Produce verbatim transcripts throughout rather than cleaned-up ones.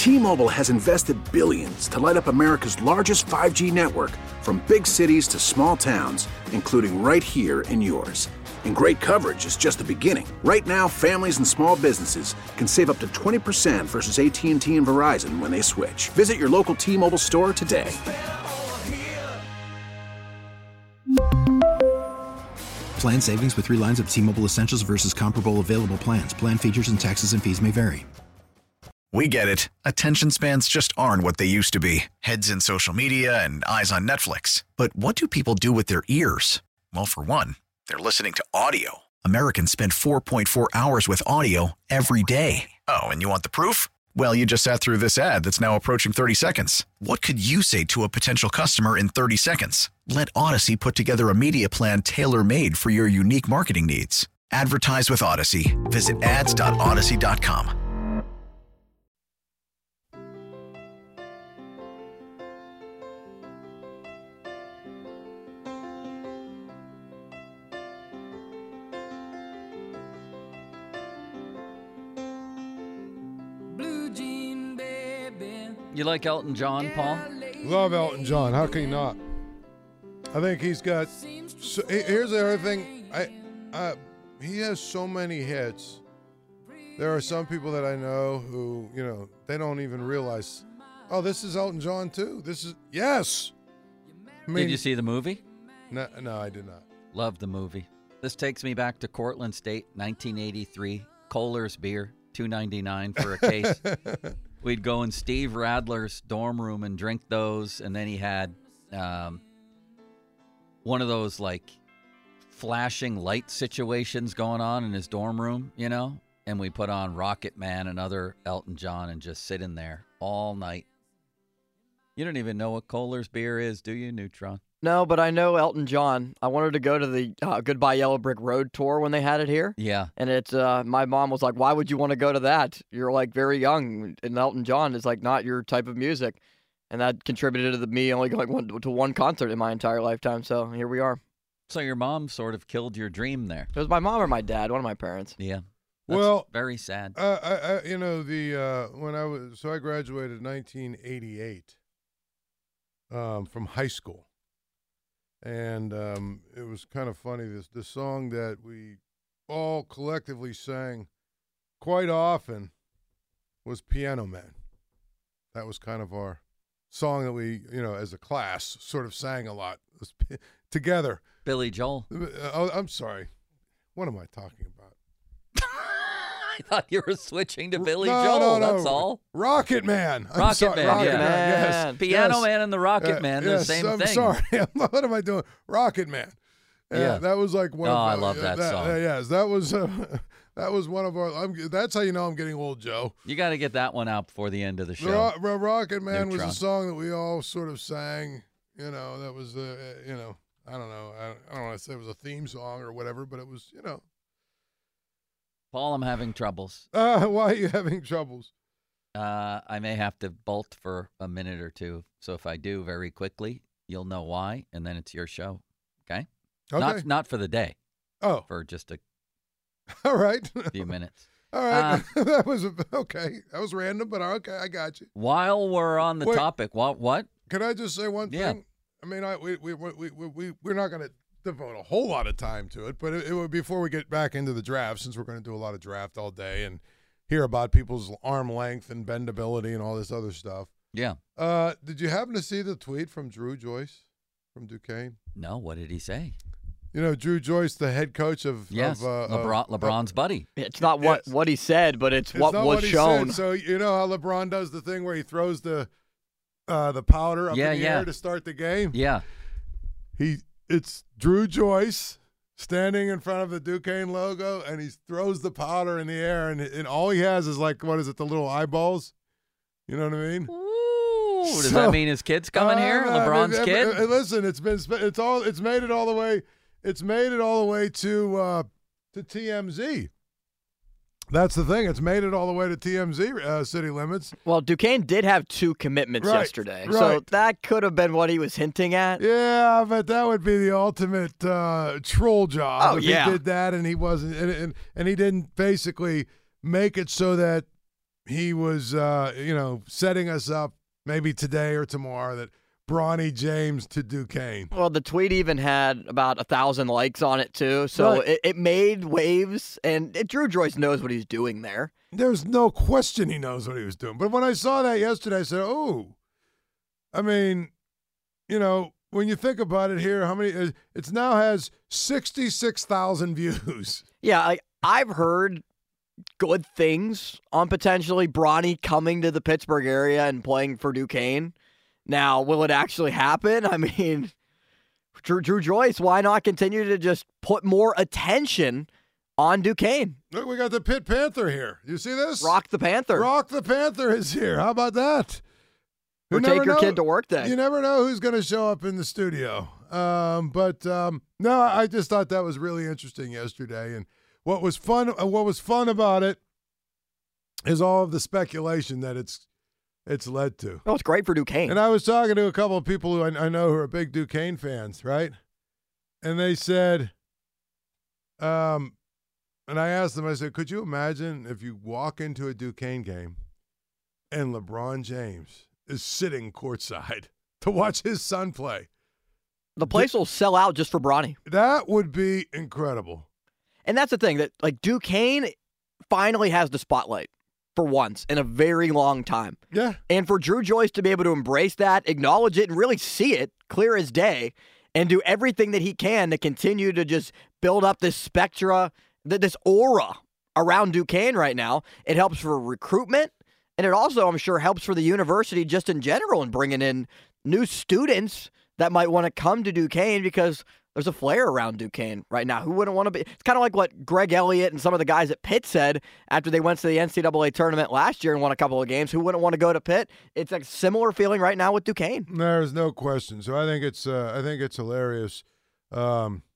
T-Mobile has invested billions to light up America's largest five G network, from big cities to small towns, including right here in yours. And great coverage is just the beginning. Right now, families and small businesses can save up to twenty percent versus A T and T and Verizon when they switch. Visit your local T-Mobile store today. Plan savings with three lines of T-Mobile Essentials versus comparable available plans. Plan features and taxes and fees may vary. We get it. Attention spans just aren't what they used to be. Heads in social media and eyes on Netflix. But what do people do with their ears? Well, for one, they're listening to audio. Americans spend four point four hours with audio every day. Oh, and you want the proof? Well, you just sat through this ad that's now approaching thirty seconds. What could you say to a potential customer in thirty seconds? Let Odyssey put together a media plan tailor-made for your unique marketing needs. Advertise with Odyssey. Visit ads dot odyssey dot com. You like Elton John, Paul? Love Elton John. How can you not? I think he's got. So, here's the other thing. I, uh, he has so many hits. There are some people that I know who, you know, they don't even realize. Oh, this is Elton John too. This is yes. I mean, did you see the movie? No, no, I did not. Love the movie. This takes me back to Cortland State, nineteen eighty-three. Kohler's beer, two ninety-nine for a case. We'd go in Steve Radler's dorm room and drink those, and then he had um, one of those, like, flashing light situations going on in his dorm room, you know? And we put on Rocket Man and other Elton John and just sit in there all night. You don't even know what Kohler's beer is, do you, Neutron? No, but I know Elton John. I wanted to go to the uh, Goodbye Yellow Brick Road tour when they had it here. Yeah. And it's uh, my mom was like, why would you want to go to that? You're, like, very young, and Elton John is, like, not your type of music. And that contributed to the, me only going one, to one concert in my entire lifetime, so here we are. So your mom sort of killed your dream there. It was my mom or my dad, one of my parents. Yeah. That's well, very sad. Uh, I, I, you know, the uh, when I was, so I graduated in nineteen eighty-eight um, from high school. And um, it was kind of funny, this the song that we all collectively sang quite often was Piano Man. That was kind of our song that we, you know, as a class, sort of sang a lot p- together. Billy Joel. Uh, oh, I'm sorry. What am I talking about? I thought you were switching to Billy no, Joel, no, no. that's all. Rocket Man. I'm Rocket sorry. Man, Rocket yeah. Man, yes. Piano yes. Man and the Rocket uh, Man, the yes, same I'm thing. sorry. What am I doing? Rocket Man. Uh, Yeah. That was like one Oh, of I uh, love that song. Uh, yes, that was uh, that was one of our I'm, that's how you know I'm getting old, Joe. You got to get that one out before the end of the show. Ro- Ro- Rocket Man Neutron. was a song that we all sort of sang, you know, that was uh, you know, I don't know. I, I don't want to say it was a theme song or whatever, but it was, you know. Paul, I'm having troubles. Uh, why are you having troubles? Uh, I may have to bolt for a minute or two. So if I do very quickly, you'll know why, and then it's your show. Okay? Okay. Not not for the day. Oh. For just a all right. few minutes. All right. Uh, that was okay. That was random, but okay, I got you. While we're on the Wait. topic, what what? Can I just say one Yeah. thing? I mean, I we we we we, we we're not going to devote a whole lot of time to it, but it, it would before we get back into the draft, since we're going to do a lot of draft all day and hear about people's arm length and bendability and all this other stuff. Yeah. Uh, did you happen to see the tweet from Drew Joyce from Duquesne? No, what did he say? You know, Drew Joyce, the head coach of Yes, of, uh, LeBron, of, LeBron's uh, buddy. It's not what, Yes. what he said, but it's, It's what not was what he shown. said. So you know how LeBron does the thing where he throws the uh, the powder up Yeah, in the yeah. air to start the game? Yeah. He it's Drew Joyce standing in front of the Duquesne logo, and he throws the powder in the air, and, and all he has is like, what is it, the little eyeballs? You know what I mean? Ooh, does So- that mean his kid's coming Uh, here? I mean, LeBron's uh, kid? uh, Listen, it's been sp- it's all it's made it all the way. It's made it all the way to uh, to T M Z. That's the thing. It's made it all the way to T M Z uh, city limits. Well, Duquesne did have two commitments Right, yesterday, so right. that could have been what he was hinting at. Yeah, but that would be the ultimate uh, troll job Oh, if yeah. he did that and he wasn't, and, and and he didn't basically make it so that he was, uh, you know, setting us up maybe today or tomorrow that Bronny James to Duquesne. Well, the tweet even had about a thousand likes on it too, so Right. it, it made waves. And it, Drew Joyce knows what he's doing there. There's no question he knows what he was doing. But when I saw that yesterday, I said, "Oh, I mean, you know, when you think about it here, how many? It now has sixty-six thousand views." Yeah, I, I've heard good things on potentially Bronny coming to the Pittsburgh area and playing for Duquesne. Now, will it actually happen? I mean, Drew, Drew Joyce, why not continue to just put more attention on Duquesne? Look, we got the Pitt Panther here. You see this? Rock the Panther. Rock the Panther is here. How about that? You or never take your know- kid to work day. You never know who's going to show up in the studio. Um, but um, no, I just thought that was really interesting yesterday. And what was fun, uh, what was fun about it is all of the speculation that it's it's led to. Oh, it's great for Duquesne. And I was talking to a couple of people who I, I know who are big Duquesne fans, right? And they said, um, and I asked them, I said, could you imagine if you walk into a Duquesne game and LeBron James is sitting courtside to watch his son play? The place will sell out just for Bronny. That would be incredible. And that's the thing, that like Duquesne finally has the spotlight for once in a very long time. Yeah. And for Drew Joyce to be able to embrace that, acknowledge it, and really see it clear as day, and do everything that he can to continue to just build up this spectra, th- this aura around Duquesne right now, it helps for recruitment, and it also, I'm sure, helps for the university just in general in bringing in new students that might want to come to Duquesne, because there's a flair around Duquesne right now. Who wouldn't want to be? It's kind of like what Greg Elliott and some of the guys at Pitt said after they went to the N C double A tournament last year and won a couple of games. Who wouldn't want to go to Pitt? It's a similar feeling right now with Duquesne. There's no question. So I think it's uh, I think it's hilarious. Um,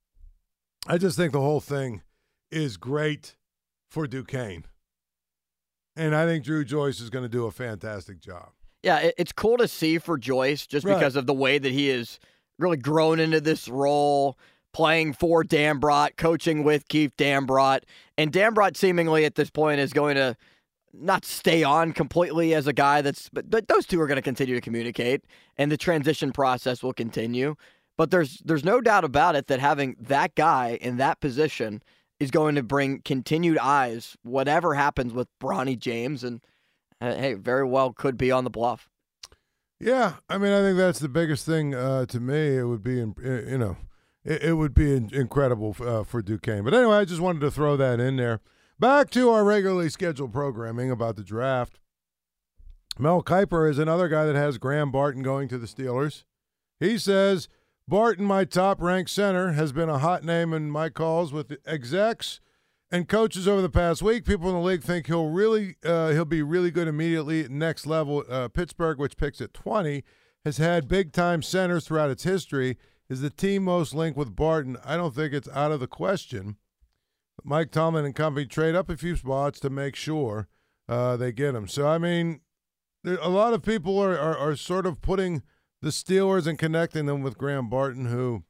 I just think the whole thing is great for Duquesne, and I think Drew Joyce is going to do a fantastic job. Yeah, it, it's cool to see for Joyce just Right. because of the way that he is really grown into this role, playing for Dambrot, coaching with Keith Dambrot. And Dambrot seemingly at this point is going to not stay on completely as a guy that's, but, but those two are going to continue to communicate, and the transition process will continue. But there's there's no doubt about it that having that guy in that position is going to bring continued eyes, whatever happens with Bronny James, and uh, hey, very well could be on the bluff. Yeah, I mean, I think that's the biggest thing uh, to me. It would be, in- you know, it, it would be in- incredible uh, for Duquesne. But anyway, I just wanted to throw that in there. Back to our regularly scheduled programming about the draft. Mel Kiper is another guy that has Graham Barton going to the Steelers. He says, Barton, my top-ranked center, has been a hot name in my calls with the execs and coaches over the past week. People in the league think he'll really uh, he'll be really good immediately at next level. Uh, Pittsburgh, which picks at twenty, has had big-time centers throughout its history. Is the team most linked with Barton? I don't think it's out of the question. Mike Tomlin and company trade up a few spots to make sure uh, they get him. So, I mean, there, a lot of people are, are, are sort of putting the Steelers and connecting them with Graham Barton, who,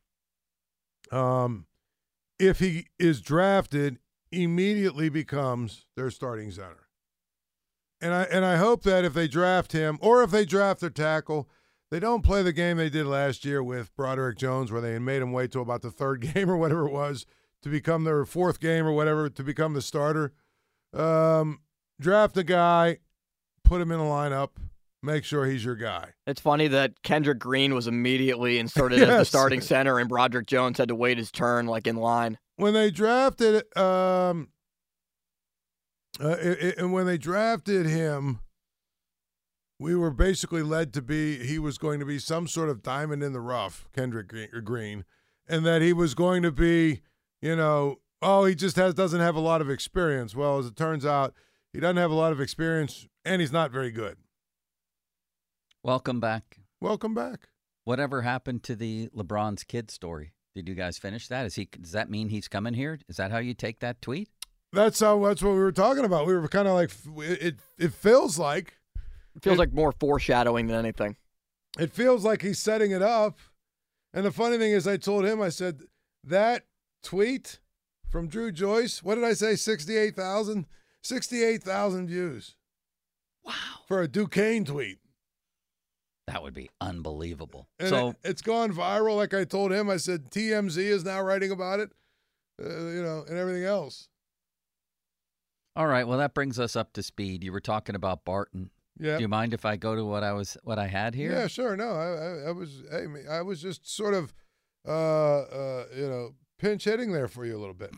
um, if he is drafted, immediately becomes their starting center. And I and I hope that if they draft him, or if they draft their tackle, they don't play the game they did last year with Broderick Jones, where they made him wait till about the third game or whatever it was to become their fourth game or whatever to become the starter. Um, draft a guy, put him in a lineup, make sure he's your guy. It's funny that Kendrick Green was immediately inserted as the Yes. starting center, and Broderick Jones had to wait his turn, like in line. When they drafted, um, uh, it, it- and when they drafted him, we were basically led to be he was going to be some sort of diamond in the rough, Kendrick Green, Green, and that he was going to be, you know, oh, he just has doesn't have a lot of experience. Well, as it turns out, he doesn't have a lot of experience, and he's not very good. Welcome back. Welcome back. Whatever happened to the LeBron's kid story? Did you guys finish that? Is he? Does that mean he's coming here? Is that how you take that tweet? That's how. That's what we were talking about. We were kind of like it. It feels like. It feels It- like more foreshadowing than anything. It feels like he's setting it up. And the funny thing is, I told him, I said, that tweet from Drew Joyce, what did I say, sixty-eight thousand? sixty-eight thousand views. for a Duquesne tweet. That would be unbelievable. And so it, it's gone viral. Like I told him, I said T M Z is now writing about it, uh, you know, and everything else. All right. Well, that brings us up to speed. You were talking about Barton. Yeah. Do you mind if I go to what I was what I had here? Yeah, sure. No, I, I, I was I, mean, I was just sort of, uh, uh, you know, pinch hitting there for you a little bit.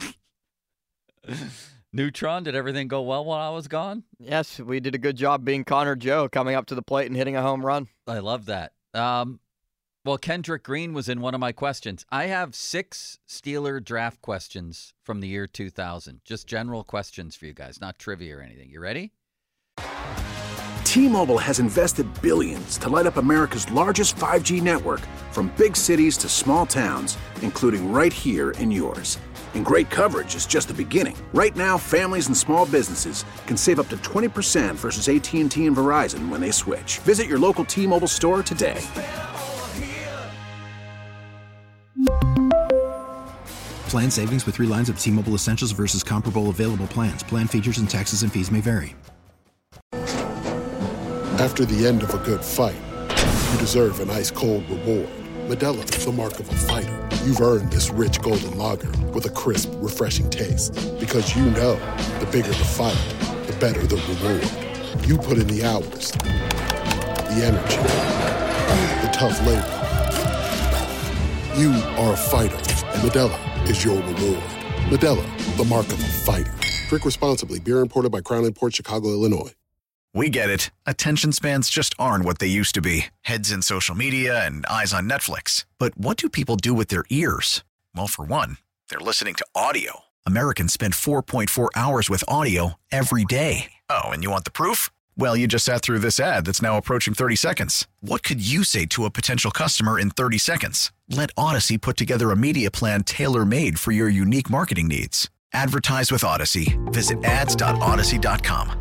Neutron, did everything go well while I was gone? Yes, we did a good job being Connor Joe, coming up to the plate and hitting a home run. I love that. Um, well, Kendrick Green was in one of my questions. I have six Steeler draft questions from the year two thousand. Just general questions for you guys, not trivia or anything. You ready? T-Mobile has invested billions to light up America's largest five G network, from big cities to small towns, including right here in yours. And great coverage is just the beginning. Right now, families and small businesses can save up to twenty percent versus A T and T and Verizon when they switch. Visit your local T-Mobile store today. Plan savings with three lines of T-Mobile Essentials versus comparable available plans. Plan features and taxes and fees may vary. After the end of a good fight, you deserve an ice-cold reward. Modelo is the mark of a fighter. You've earned this rich golden lager with a crisp, refreshing taste. Because you know, the bigger the fight, the better the reward. You put in the hours, the energy, the tough labor. You are a fighter, and Modelo is your reward. Modelo, the mark of a fighter. Drink responsibly. Beer imported by Crown Imports, Chicago, Illinois. We get it. Attention spans just aren't what they used to be. Heads in social media and eyes on Netflix. But what do people do with their ears? Well, for one, they're listening to audio. Americans spend four point four hours with audio every day. Oh, and you want the proof? Well, you just sat through this ad that's now approaching thirty seconds. What could you say to a potential customer in thirty seconds? Let Odyssey put together a media plan tailor-made for your unique marketing needs. Advertise with Odyssey. Visit ads dot odyssey dot com.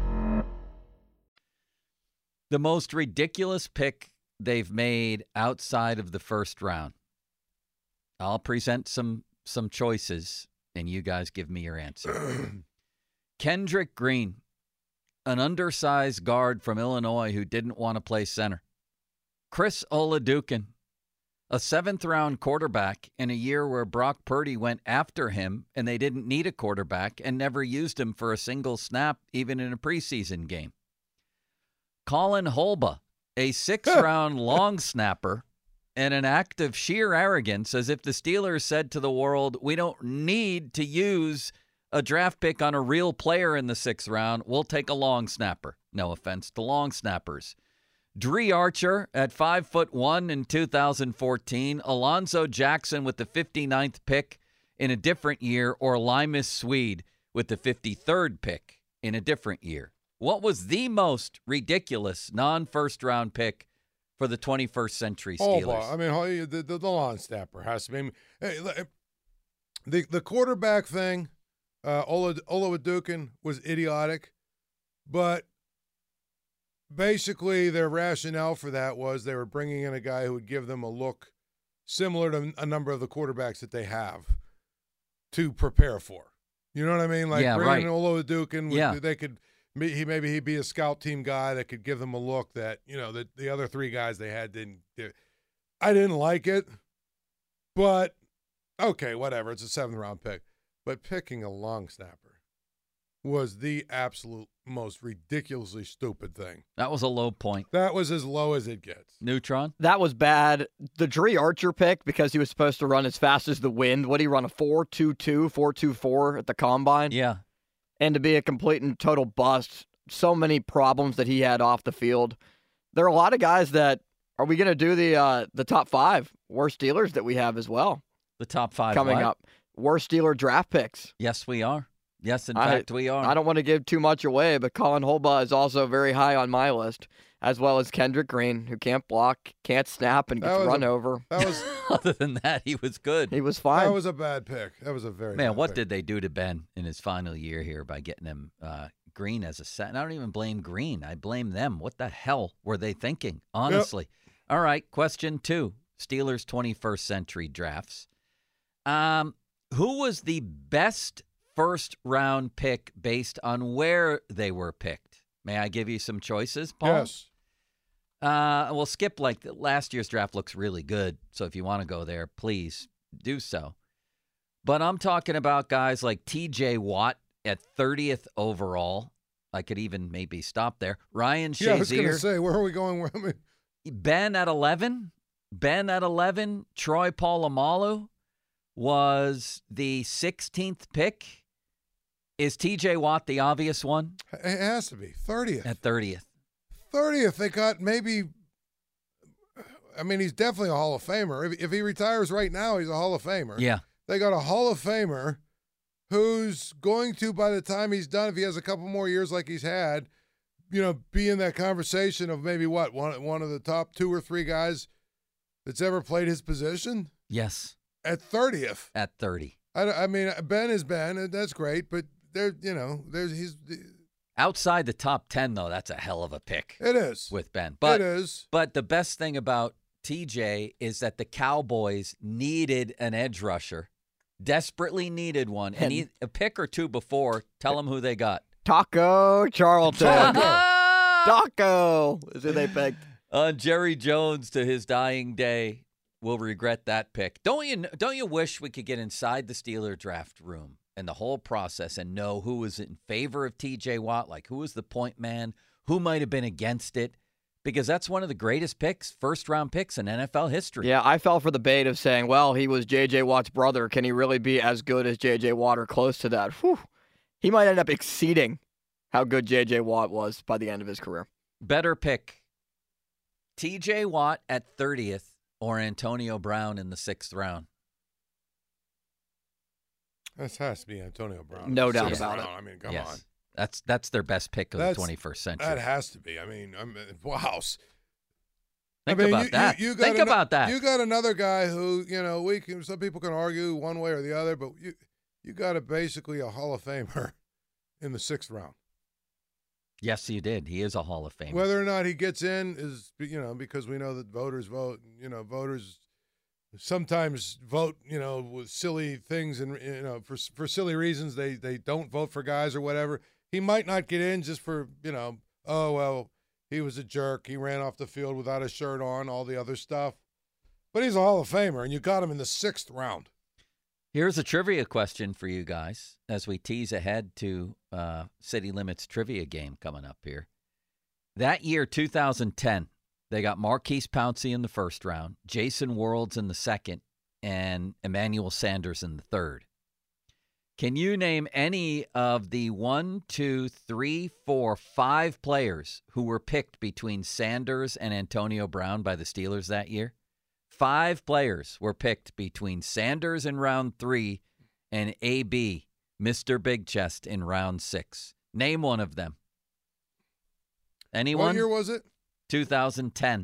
The most ridiculous pick they've made outside of the first round. I'll present some some choices, and you guys give me your answer. Kendrick Green, an undersized guard from Illinois who didn't want to play center. Chris Oladukin, a seventh-round quarterback in a year where Brock Purdy went after him, and they didn't need a quarterback and never used him for a single snap, even in a preseason game. Colin Holba, a six-round long snapper, and an act of sheer arrogance, as if the Steelers said to the world, we don't need to use a draft pick on a real player in the sixth round. We'll take a long snapper. No offense to long snappers. Dree Archer at five foot one in two thousand fourteen. Alonzo Jackson with the fifty-ninth pick in a different year, or Limas Swede with the fifty-third pick in a different year. What was the most ridiculous non-first round pick for the twenty-first century Steelers? Oh, I mean, the, the, the long snapper has to be. Hey, the, the quarterback thing, uh, Ola, Oladukin was idiotic, but basically their rationale for that was they were bringing in a guy who would give them a look similar to a number of the quarterbacks that they have to prepare for. You know what I mean? Like yeah, bringing right. in Oladukin, yeah. they could. He maybe he'd be a scout team guy that could give them a look that, you know, that the other three guys they had didn't do. I didn't like it, but okay, whatever. It's a seventh round pick. But picking a long snapper was the absolute most ridiculously stupid thing. That was a low point. That was as low as it gets. Neutron? That was bad. The Dree Archer pick, because he was supposed to run as fast as the wind. What did he run, a four two two, four two four at the combine? Yeah. And to be a complete and total bust, so many problems that he had off the field. There are a lot of guys that, are we going to do the uh, the top five worst Steelers that we have as well? The top five coming what? up. Worst Steeler draft picks. Yes, we are. Yes, in I, fact, we are. I don't want to give too much away, but Colin Holba is also very high on my list, as well as Kendrick Green, who can't block, can't snap, and gets run a, over. That was Other than that, he was good. He was fine. That was a bad pick. That was a very Man, bad what pick. did they do to Ben in his final year here by getting him uh, Green as a set? And I don't even blame Green. I blame them. What the hell were they thinking, honestly? Yep. All right, question two. Steelers twenty-first century drafts. Um, who was the best first round pick based on where they were picked? May I give you some choices, Paul? Yes. Uh, we'll skip like the, last year's draft looks really good. So if you want to go there, please do so. But I'm talking about guys like T J Watt at thirtieth overall. I could even maybe stop there. Ryan Shazier. Yeah, I was going to say, where are we going? Where, I mean, Ben at eleven. Ben at eleven. Troy Polamalu was the sixteenth pick. Is T J Watt the obvious one? it has to be. thirtieth. At thirtieth. thirtieth. They got maybe, I mean, he's definitely a Hall of Famer. If, if he retires right now, he's a Hall of Famer. Yeah. They got a Hall of Famer who's going to, by the time he's done, if he has a couple more years like he's had, you know, be in that conversation of maybe what, one, one of the top two or three guys that's ever played his position? Yes. At thirtieth. At thirty. I, I mean, Ben is Ben, and that's great, but there, you know, there's he's outside the top ten though. That's a hell of a pick. It is with Ben. But it is. But the best thing about T J is that the Cowboys needed an edge rusher, desperately needed one, and he, a pick or two before. Tell them who they got. Taco Charlton. Taco, Taco is who they picked. Uh, Jerry Jones to his dying day will regret that pick. Don't you? Don't you wish we could get inside the Steeler draft room and the whole process and know who was in favor of T J Watt, like who was the point man, who might have been against it? Because that's one of the greatest picks, first-round picks in N F L history. Yeah, I fell for the bait of saying, well, he was J J. Watt's brother. Can he really be as good as J J. Watt or close to that? Whew. He might end up exceeding how good J J. Watt was by the end of his career. Better pick, T J. Watt at thirtieth or Antonio Brown in the sixth round? This has to be Antonio Brown. No doubt Sixth about round. it. I mean, come yes. on. That's that's their best pick of That's, the twenty-first century. That has to be. I mean, I mean wow. Think I mean, about you, that. You, you Think an- about that. You got another guy who, you know, we can, some people can argue one way or the other, but you you got a basically a Hall of Famer in the sixth round. Yes, you did. He is a Hall of Famer. Whether or not he gets in is, you know, because we know that voters vote. You know, voters sometimes vote, you know, with silly things and, you know, for for silly reasons. They they don't vote for guys or whatever. He might not get in just for, you know, oh, well, he was a jerk. He ran off the field without a shirt on, all the other stuff. But he's a Hall of Famer, and you got him in the sixth round. Here's a trivia question for you guys as we tease ahead to uh, City Limits trivia game coming up here. That year, two thousand ten, they got Marquise Pouncey in the first round, Jason Worlds in the second, and Emmanuel Sanders in the third. Can you name any of the one, two, three, four, five players who were picked between Sanders and Antonio Brown by the Steelers that year? Five players were picked between Sanders in round three and A B, Mister Big Chest, in round six. Name one of them. Anyone? What year was it? two thousand ten.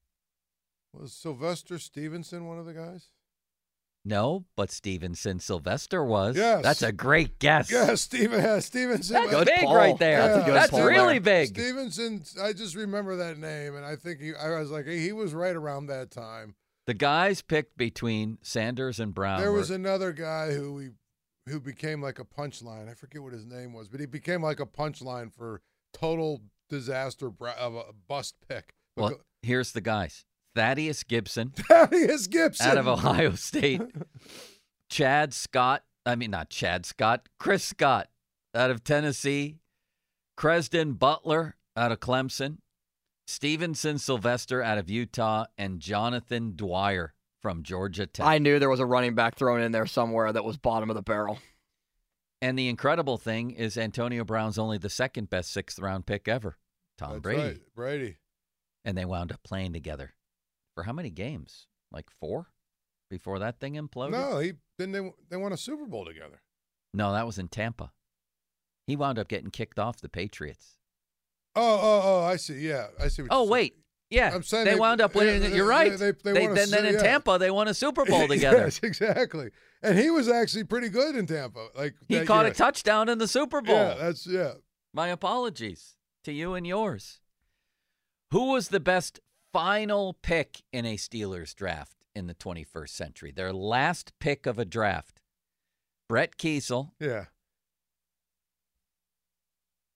Was Sylvester Stevenson one of the guys? No, but Stevenson Sylvester was. Yes. That's a great guess. Yeah, Steven, yeah, Stevenson. That's Good big Paul. right there. Yeah. That's a good That's Paul really there. big. Stevenson, I just remember that name, and I think he, I was like, he was right around that time. The guys picked between Sanders and Brown. There were- was another guy who we, who became like a punchline. I forget what his name was, but he became like a punchline for total disaster bra- of a bust pick. But Well, go- here's the guys. Thaddeus Gibson Thaddeus Gibson out of Ohio State. Chad Scott. I mean, not Chad Scott. Chris Scott out of Tennessee. Cresden Butler out of Clemson. Stevenson Sylvester out of Utah. And Jonathan Dwyer from Georgia Tech. I knew there was a running back thrown in there somewhere that was bottom of the barrel. And the incredible thing is Antonio Brown's only the second best sixth round pick ever. Tom That's Brady. right, Brady. And they wound up playing together. For how many games? Like four? Before that thing imploded? No, he didn't. They, they won a Super Bowl together. No, that was in Tampa. He wound up getting kicked off the Patriots. Oh, oh, oh! I see. Yeah, I see. What Oh, you're wait. Yeah, I'm saying they, they- wound up winning. yeah, it. they- You're right. they- they They- won a then, then Su- in yeah. Tampa, they won a Super Bowl saying. together. Yes, exactly. And he was actually pretty good in Tampa. Like He that caught year. a touchdown in the Super Bowl. Yeah, that's yeah. My apologies to you and yours. Who was the best final pick in a Steelers draft in the twenty-first century? Their last pick of a draft. Brett Kiesel, Yeah.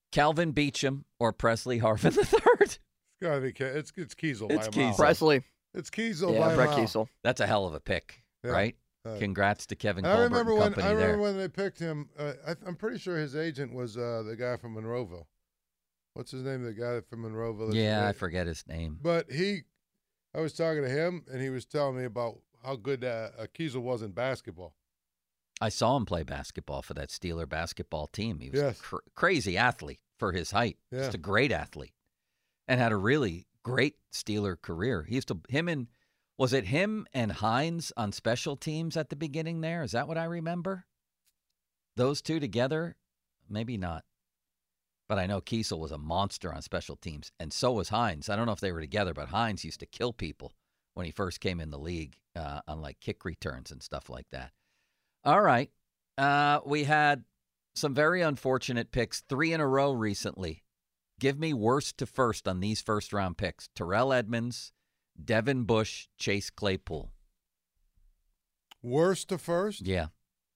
Calvin Beecham or Presley Harvin the third? It's gotta be. Ke- It's it's Kiesel. It's by a mile. Kiesel. Presley. It's Kiesel Yeah, by Brett a mile. Kiesel. That's a hell of a pick, Yeah. right? Uh, Congrats to Kevin I Colbert remember and when company I remember there. when they picked him. Uh, I, I'm pretty sure his agent was uh, the guy from Monroeville. What's his name? The guy from Monroeville. that's Yeah, I great. forget his name. But he, I was talking to him, and he was telling me about how good uh, uh, Kiesel was in basketball. I saw him play basketball for that Steeler basketball team. He was Yes. a cr- crazy athlete for his height. Yeah. Just a great athlete, and had a really great Steeler career. He used to him and was it him and Hines on special teams at the beginning there? Is that what I remember? Those two together? Maybe not. But I know Kiesel was a monster on special teams, and so was Hines. I don't know if they were together, but Hines used to kill people when he first came in the league uh, on like kick returns and stuff like that. All right. Uh, we had some very unfortunate picks, three in a row recently. Give me worst to first on these first-round picks. Terrell Edmonds, Devin Bush, Chase Claypool. Worst to first Yeah,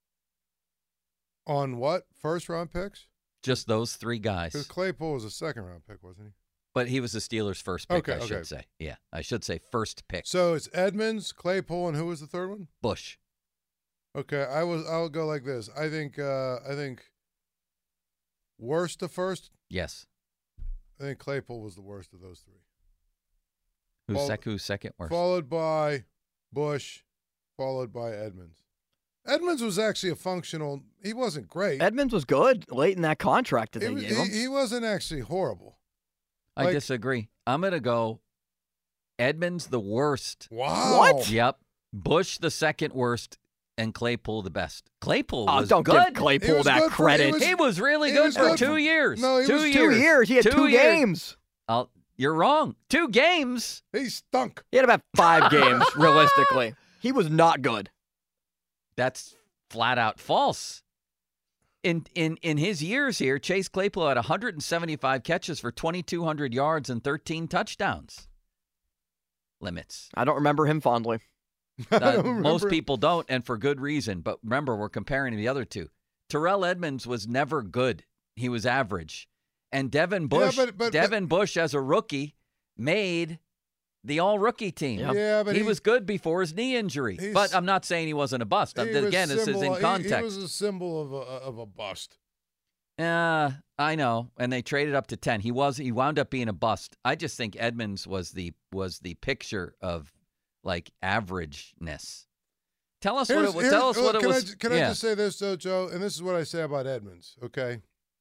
on what first round picks? just those three guys. Because Claypool was a second round pick, wasn't he? But he was the Steelers' first pick, Okay, I should okay. say. Yeah, I should say first pick. So it's Edmonds, Claypool, and who was the third one? Bush. Okay, I was. I'll go like this. I think. Uh, I think. Worst to first. Yes. I think Claypool was the worst of those three. Who's, Fol- sec- who's second worst? Followed by Bush, followed by Edmonds. Edmonds was actually a functional. He wasn't great. Edmonds was good late in that contract that he, they was- gave him. he, he wasn't actually horrible. I like- disagree. I'm going to go Edmonds the worst. Wow. What? Yep. Bush the second worst, and Claypool the best. Claypool Oh, was don't good. give Claypool He was that good for- credit. he was- He was really He good was for good two for- years. No, he two was- years. two years. He had two, years. games. I'll, you're wrong. Two games. He stunk. He had about five games, realistically. He was not good. That's flat out false. In in in his years here, Chase Claypool had one hundred seventy-five catches for twenty-two hundred yards and thirteen touchdowns. Limits. I don't remember him fondly. I Uh, don't most remember. people don't, and for good reason. But remember, we're comparing the other two. Terrell Edmonds was never good. He was average. And Devin Bush, but- but- Devin Bush as a rookie made the all-rookie team. Yep. Yeah, but he, he, was good before his knee injury. He's- But I'm not saying he wasn't a bust. he was Again, this is symbol- in he- context. He was a symbol of a of a bust. Uh, I know, and they traded up to ten. He was he wound up being a bust. I just think Edmonds was the was the picture of like averageness. Tell us Here's- what it was. Tell here's- us what it can was. I, can yeah. I just say this, though, Joe? And this is what I say about Edmonds, okay?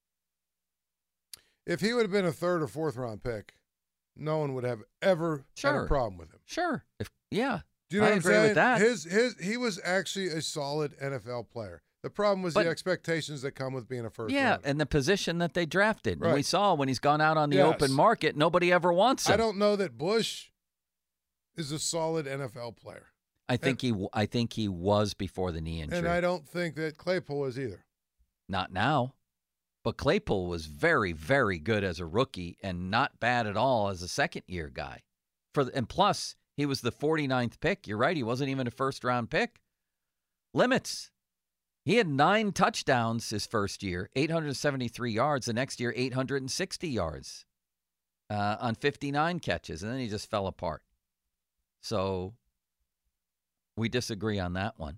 If he would have been a third or fourth round pick, no one would have ever had Sure. a problem with him. Sure. If yeah. Do you know I what I'm agree saying? with that. His, his, he was actually a solid N F L player. The problem was But- the expectations that come with being a first Yeah, rounder. and the position that they drafted. And we Right. saw when he's gone out on the Yes. open market, nobody ever wants him. I don't know that Bush is a solid N F L player. I think he. w- I think he was before the knee injury. And I don't think that Claypool is either. Not now. But Claypool was very, very good as a rookie and not bad at all as a second-year guy. For the, and plus, he was the forty-ninth pick. You're right. He wasn't even a first-round pick. Limits. He had nine touchdowns his first year, eight hundred seventy-three yards. The next year, eight hundred sixty yards uh, on fifty-nine catches. And then he just fell apart. So we disagree on that one.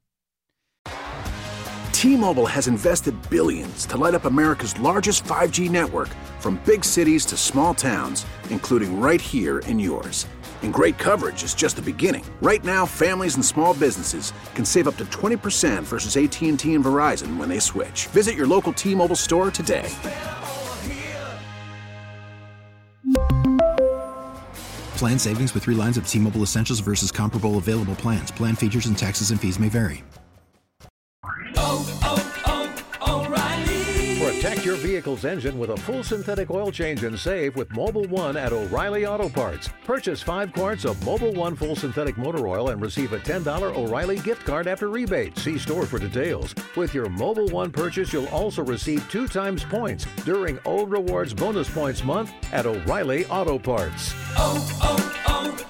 T-Mobile has invested billions to light up America's largest five G network, from big cities to small towns, including right here in yours. And great coverage is just the beginning. Right now, families and small businesses can save up to twenty percent versus A T and T and Verizon when they switch. Visit your local T-Mobile store today. Plan savings with three lines of T-Mobile Essentials versus comparable available plans. Plan features and taxes and fees may vary. Protect your vehicle's engine with a full synthetic oil change and save with Mobile One at O'Reilly Auto Parts. Purchase five quarts of Mobile One full synthetic motor oil and receive a ten dollars O'Reilly gift card after rebate. See store for details. With your Mobile One purchase, you'll also receive two times points during O Rewards Bonus Points Month at O'Reilly Auto Parts. Oh,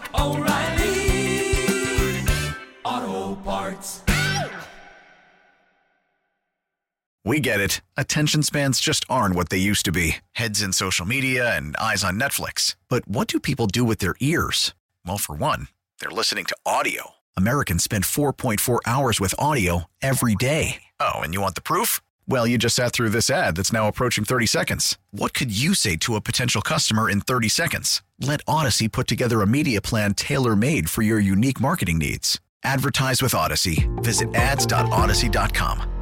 oh, oh, O'Reilly Auto Parts. We get it. Attention spans just aren't what they used to be. Heads in social media and eyes on Netflix. But what do people do with their ears? Well, for one, they're listening to audio. Americans spend four point four hours with audio every day. Oh, and you want the proof? Well, you just sat through this ad that's now approaching thirty seconds. What could you say to a potential customer in thirty seconds? Let Odyssey put together a media plan tailor-made for your unique marketing needs. Advertise with Odyssey. Visit ads dot odyssey dot com.